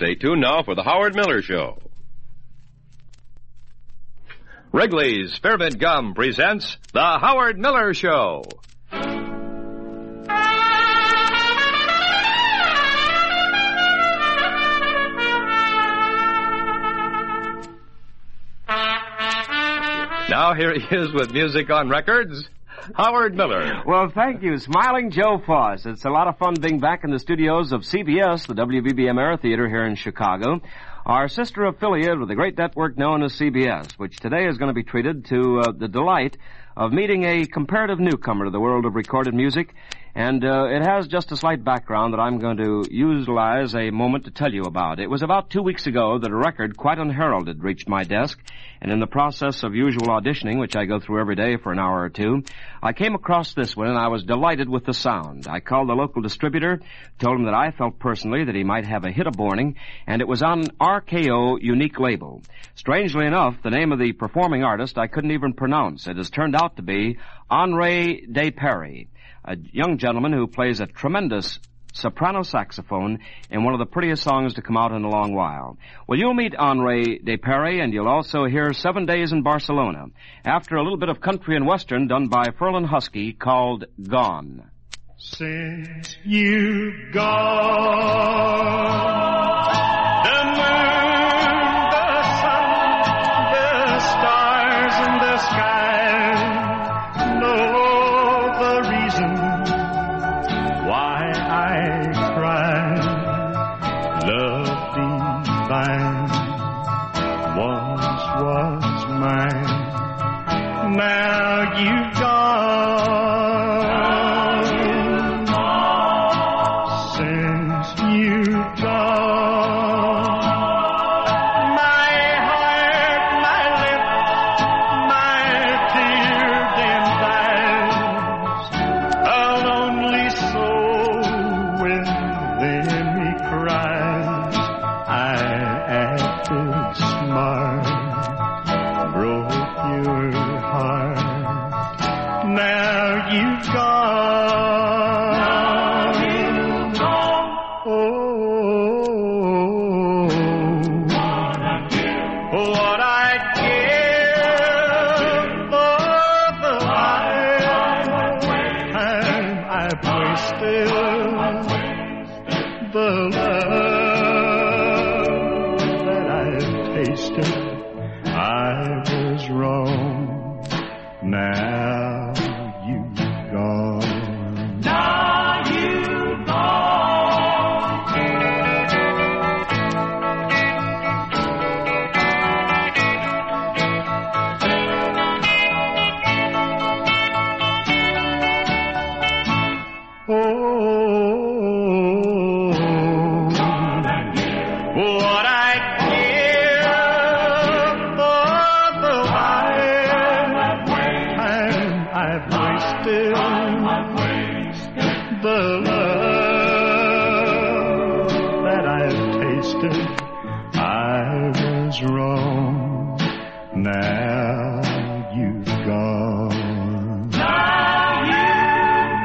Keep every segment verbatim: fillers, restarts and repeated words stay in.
Stay tuned now for the Howard Miller Show. Wrigley's Spearmint Gum presents the Howard Miller Show. Now here he is with music on records, Howard Miller. Well, thank you, Smiling Joe Foss. It's a lot of fun being back in the studios of C B S, the W B B M Era Theater here in Chicago, our sister affiliate with the great network known as C B S, which today is going to be treated to uh, the delight of meeting a comparative newcomer to the world of recorded music. And uh, it has just a slight background that I'm going to utilize a moment to tell you about. It was about two weeks ago that a record quite unheralded reached my desk, and in the process of usual auditioning, which I go through every day for an hour or two, I came across this one, and I was delighted with the sound. I called the local distributor, told him that I felt personally that he might have a hit aboarding, and it was on R K O unique label. Strangely enough, the name of the performing artist I couldn't even pronounce. It has turned out to be Henri Desperry, a young gentleman who plays a tremendous soprano saxophone in one of the prettiest songs to come out in a long while. Well, you'll meet Henri Desperry, and you'll also hear Seven Days in Barcelona, after a little bit of country and western done by Ferlin Husky called Gone. Since you've gone, the moon, the sun, the stars in the sky know the reason why I cry. Love divine once was mine. Now you've gone. Since you've gone, my heart, my lips, my tear-dimmed eyes, a lonely soul within me cries. I acted smart, broke your heart. Now you've gone. Now you've gone. Oh, what I'd give for the time I've wasted, the love that I've tasted. I was wrong. Now you've gone. Now you've gone. Oh, what I'd give for the time I've wasted, the love that I've tasted. I was wrong. Now you've gone. Now you've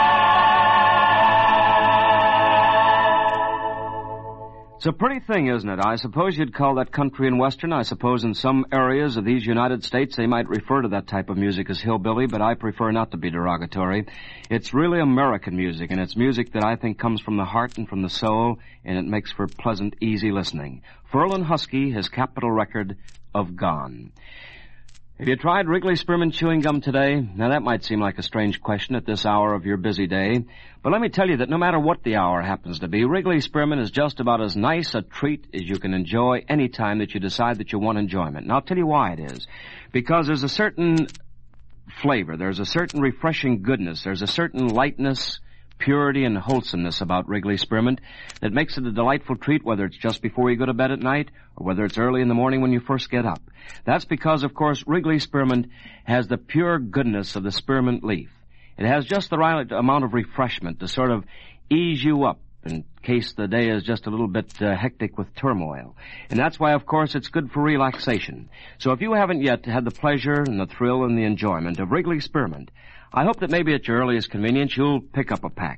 gone. It's a pretty thing, isn't it? I suppose you'd call that country and western. I suppose in some areas of these United States they might refer to that type of music as hillbilly, but I prefer not to be derogatory. It's really American music, and it's music that I think comes from the heart and from the soul, and it makes for pleasant, easy listening. Ferlin Husky, his capital record of Gone. Have you tried Wrigley Spearmint Chewing Gum today? Now, that might seem like a strange question at this hour of your busy day, but let me tell you that no matter what the hour happens to be, Wrigley Spearmint is just about as nice a treat as you can enjoy any time that you decide that you want enjoyment. And I'll tell you why it is. Because there's a certain flavor, there's a certain refreshing goodness, there's a certain lightness, purity, and wholesomeness about Wrigley Spearmint that makes it a delightful treat, whether it's just before you go to bed at night or whether it's early in the morning when you first get up. That's because, of course, Wrigley Spearmint has the pure goodness of the spearmint leaf. It has just the right amount of refreshment to sort of ease you up in case the day is just a little bit uh, hectic with turmoil. And that's why, of course, it's good for relaxation. So if you haven't yet had the pleasure and the thrill and the enjoyment of Wrigley Spearmint, I hope that maybe at your earliest convenience you'll pick up a pack.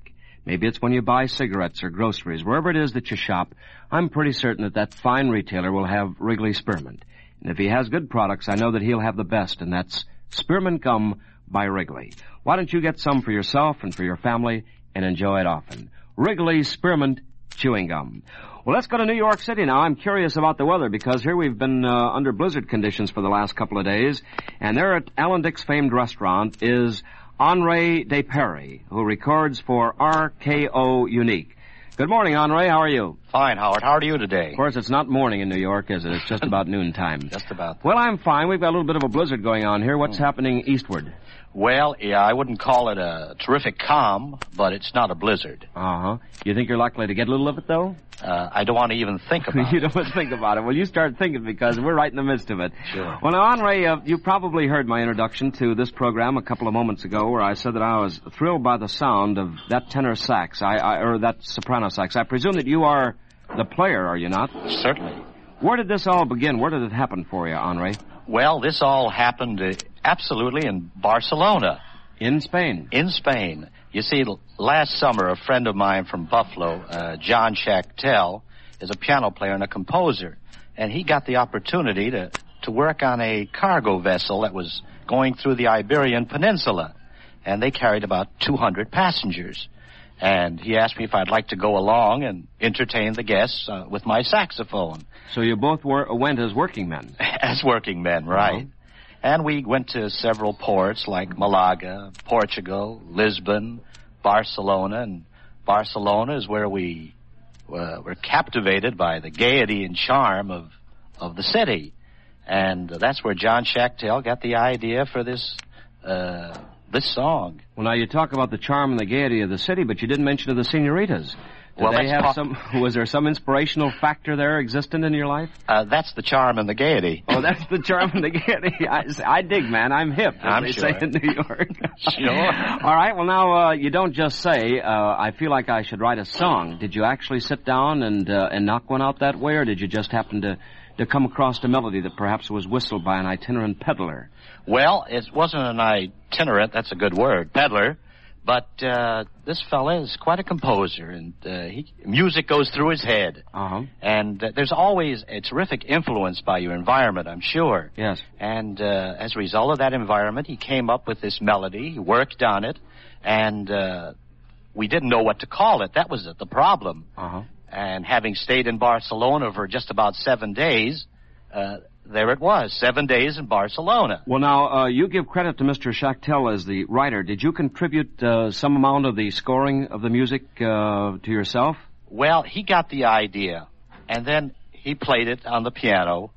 Maybe it's when you buy cigarettes or groceries. Wherever it is that you shop, I'm pretty certain that that fine retailer will have Wrigley Spearmint. And if he has good products, I know that he'll have the best, and that's Spearmint Gum by Wrigley. Why don't you get some for yourself and for your family and enjoy it often? Wrigley Spearmint Chewing Gum. Well, let's go to New York City now. I'm curious about the weather because here we've been uh, under blizzard conditions for the last couple of days, and there at Alan Dick's famed restaurant is Henri Desperry, who records for R K O Unique. Good morning, Henri. How are you? Fine, Howard. How are you today? Of course, it's not morning in New York, is it? It's just about noontime. Just about. Well, I'm fine. We've got a little bit of a blizzard going on here. What's mm. happening eastward? Well, yeah, I wouldn't call it a terrific calm, but it's not a blizzard. Uh-huh. You think you're likely to get a little of it, though? Uh, I don't want to even think about you it. don't want to think about it. Well, you start thinking because we're right in the midst of it. Sure. Well, now, Henri, uh, you probably heard my introduction to this program a couple of moments ago where I said that I was thrilled by the sound of that tenor sax, I, I, or that soprano sax. I presume that you are the player, are you not? Certainly. Where did this all begin? Where did it happen for you, Henri? Well, this all happened uh, absolutely in Barcelona. In Spain? In Spain. You see, last summer, a friend of mine from Buffalo, uh, John Schachtel, is a piano player and a composer. And he got the opportunity to, to work on a cargo vessel that was going through the Iberian Peninsula. And they carried about two hundred passengers. And he asked me if I'd like to go along and entertain the guests uh, with my saxophone. So you both were, went as working men? As working men, right. Uh-huh. And we went to several ports like Malaga, Portugal, Lisbon, Barcelona. And Barcelona is where we uh, were captivated by the gaiety and charm of, of the city. And uh, that's where John Schachtel got the idea for this uh, this song. Well, now you talk about the charm and the gaiety of the city, but you didn't mention of the senoritas. Did well, they have po- some? Was there some inspirational factor there existent in your life? Uh, that's the charm and the gaiety. Oh, that's the charm and the gaiety. I, I dig, man. I'm hip, as I'm they sure. say in New York. Sure. All right. Well, now uh, you don't just say. Uh, I feel like I should write a song. Did you actually sit down and uh, and knock one out that way, or did you just happen to to come across a melody that perhaps was whistled by an itinerant peddler? Well, it wasn't an itinerant. That's a good word, peddler. But uh, this fella is quite a composer, and uh, he, music goes through his head. Uh-huh. And uh, there's always a terrific influence by your environment, I'm sure. Yes. And uh, as a result of that environment, he came up with this melody, he worked on it, and uh, we didn't know what to call it. That was the problem. Uh-huh. And having stayed in Barcelona for just about seven days, uh, there it was, seven days in Barcelona. Well, now, uh, you give credit to Mister Schachtel as the writer. Did you contribute uh, some amount of the scoring of the music uh, to yourself? Well, he got the idea, and then he played it on the piano,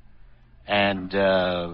and uh,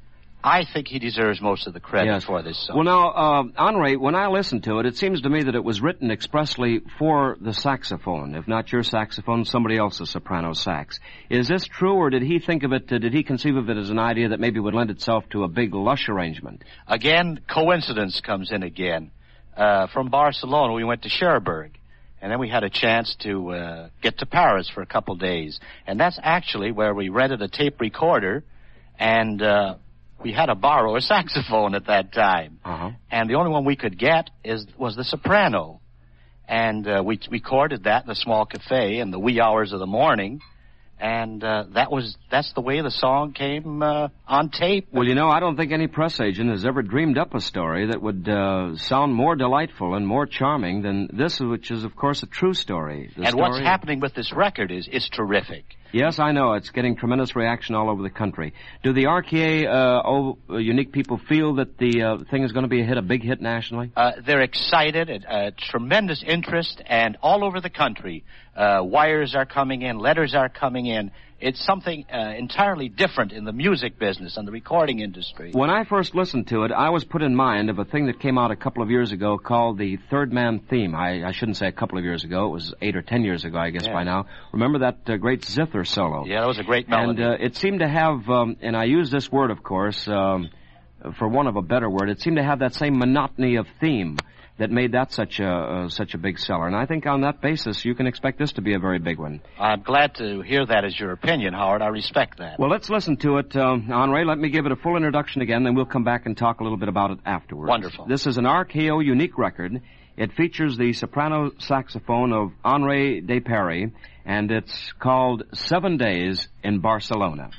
I think he deserves most of the credit yes. for this song. Well, now, uh, Henri, when I listened to it, it seems to me that it was written expressly for the saxophone. If not your saxophone, somebody else's soprano sax. Is this true, or did he think of it, uh, did he conceive of it as an idea that maybe would lend itself to a big, lush arrangement? Again, coincidence comes in again. Uh, from Barcelona, we went to Cherbourg, and then we had a chance to uh, get to Paris for a couple days. And that's actually where we rented a tape recorder, and uh, we had to borrow a saxophone at that time. Uh-huh. And the only one we could get is was the soprano. And uh, we recorded that in a small cafe in the wee hours of the morning. And uh, that was that's the way the song came uh, on tape. Well, you know, I don't think any press agent has ever dreamed up a story that would uh, sound more delightful and more charming than this, which is, of course, a true story. The and story... what's happening with this record is is terrific. Yes, I know. It's getting tremendous reaction all over the country. Do the R K O uh, Unique people feel that the uh, thing is going to be a hit, a big hit nationally? Uh, they're excited, uh, tremendous interest, and all over the country. Uh, wires are coming in, letters are coming in. It's something uh, entirely different in the music business and the recording industry. When I first listened to it, I was put in mind of a thing that came out a couple of years ago called the Third Man Theme. I, I shouldn't say a couple of years ago. It was eight or ten years ago, I guess, yeah. by now. Remember that uh, great zither solo? Yeah, that was a great melody. And uh, it seemed to have, um, and I use this word, of course, um, for want of a better word, it seemed to have that same monotony of theme that made that such a uh, such a big seller. And I think on that basis, you can expect this to be a very big one. I'm glad to hear that as your opinion, Howard. I respect that. Well, let's listen to it. Um, Henri, let me give it a full introduction again, then we'll come back and talk a little bit about it afterwards. Wonderful. This is an R K O Unique record. It features the soprano saxophone of Henri Desparie, and it's called Seven Days in Barcelona.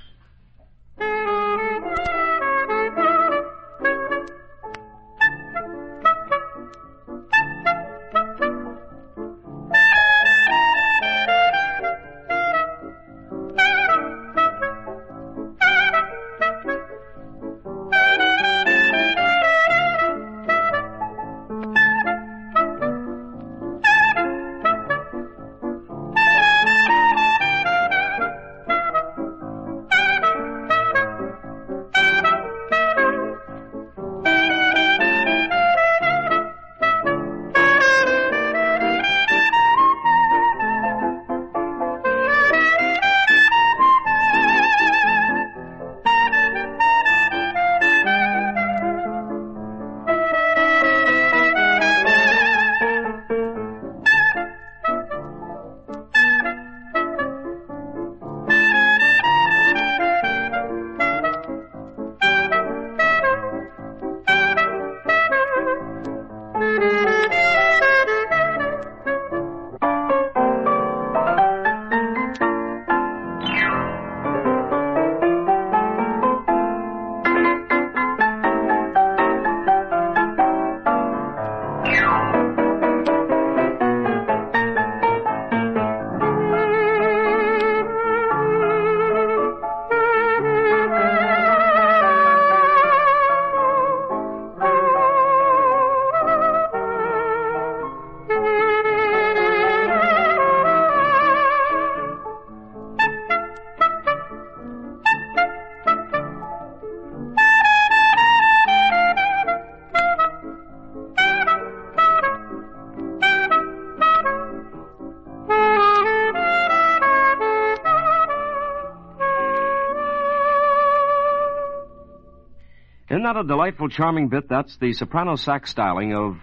Isn't that a delightful, charming bit? That's the soprano sax styling of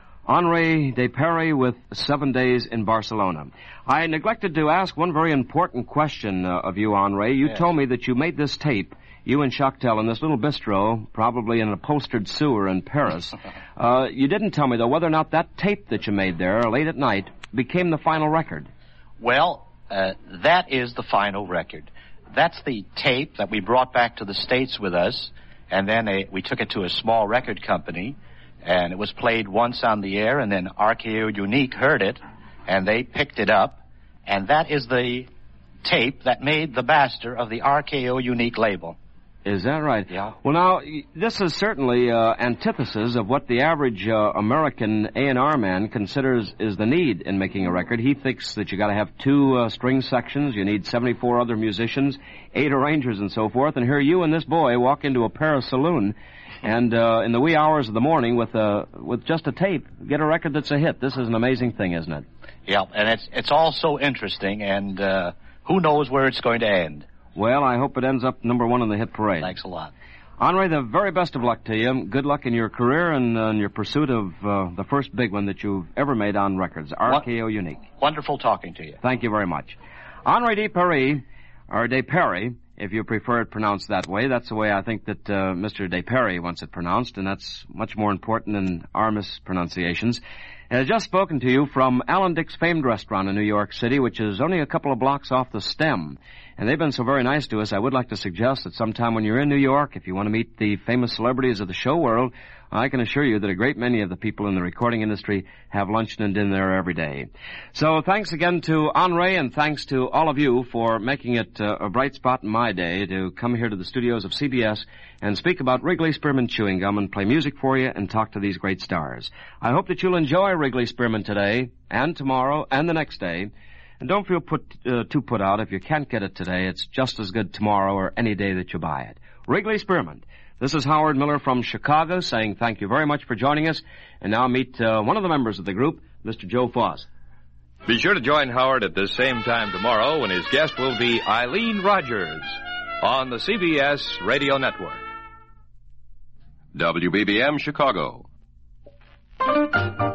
Henri Desparie with Seven Days in Barcelona. I neglected to ask one very important question uh, of you, Henri. You yes. told me that you made this tape, you and Choctel, in this little bistro, probably in an upholstered sewer in Paris. uh, you didn't tell me, though, whether or not that tape that you made there late at night became the final record. Well, uh, that is the final record. That's the tape that we brought back to the States with us, and then a, we took it to a small record company, and it was played once on the air, and then R K O Unique heard it, and they picked it up, and that is the tape that made the master of the R K O Unique label. Is that right? Yeah. Well, now, this is certainly uh, antithesis of what the average uh, American A and R man considers is the need in making a record. He thinks that you got to have two uh, string sections, you need seventy-four other musicians, eight arrangers, and so forth. And here you and this boy walk into a Paris saloon, and uh, in the wee hours of the morning, with uh, with just a tape, get a record that's a hit. This is an amazing thing, isn't it? Yeah, and it's it's all so interesting, and uh, who knows where it's going to end. Well, I hope it ends up number one in the hit parade. Thanks a lot. Henri, the very best of luck to you. Good luck in your career and uh, in your pursuit of uh, the first big one that you've ever made on records, R K O Unique. Wonderful talking to you. Thank you very much. Henri Desparie, or Desparie, if you prefer it pronounced that way. That's the way I think that uh, Mister Desparie wants it pronounced, and that's much more important than our mispronunciations. And I've just spoken to you from Alan Dick's famed restaurant in New York City, which is only a couple of blocks off the Stem. And they've been so very nice to us, I would like to suggest that sometime when you're in New York, if you want to meet the famous celebrities of the show world, I can assure you that a great many of the people in the recording industry have luncheon and dinner there every day. So thanks again to Henri, and thanks to all of you for making it uh, a bright spot in my day to come here to the studios of C B S and speak about Wrigley Spearmint Chewing Gum and play music for you and talk to these great stars. I hope that you'll enjoy Wrigley Spearmint today and tomorrow and the next day. And don't feel put, uh, too put out if you can't get it today. It's just as good tomorrow or any day that you buy it. Wrigley Spearmint. This is Howard Miller from Chicago saying thank you very much for joining us. And now meet uh, one of the members of the group, Mister Joe Foss. Be sure to join Howard at this same time tomorrow when his guest will be Eileen Rogers on the C B S Radio Network. W B B M Chicago.